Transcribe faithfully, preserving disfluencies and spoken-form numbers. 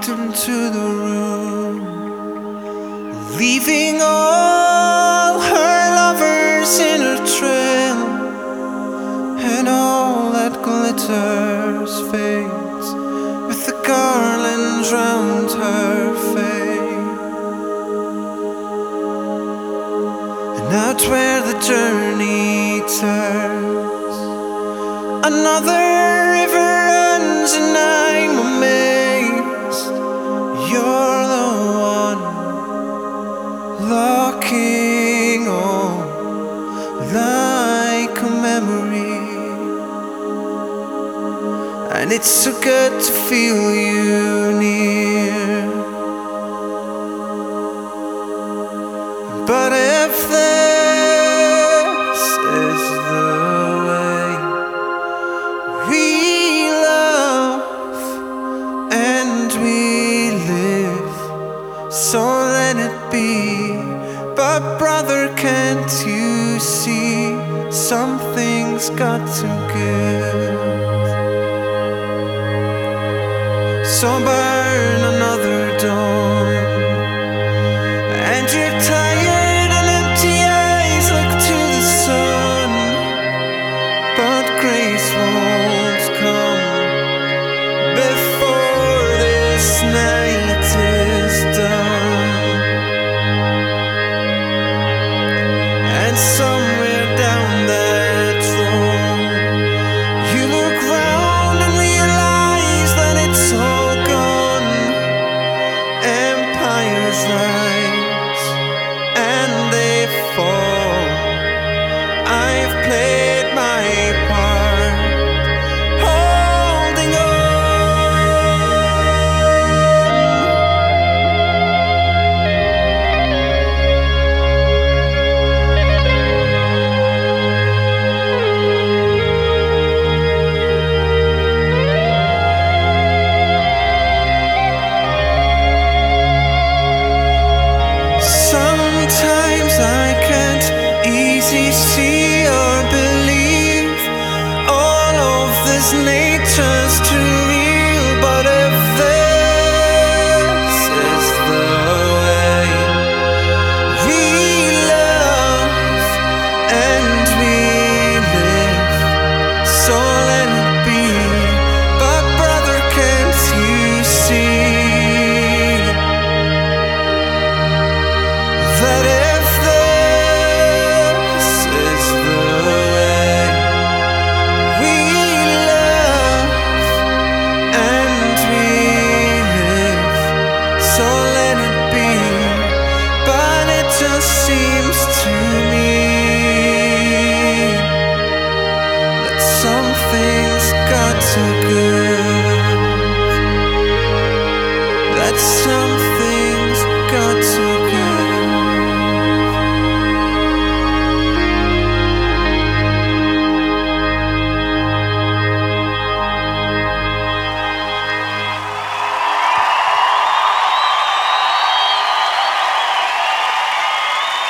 into the room, leaving all her lovers in her trail, and all that glitters fades with the garlands round her face. And out where the journey turns, another river runs, and I'm amazed you're the one looking on like a memory. And it's so good to feel you near. But if this is the way we love and we live, so let it be. But brother, can't you see something's got to give? So burn another dawn, and your time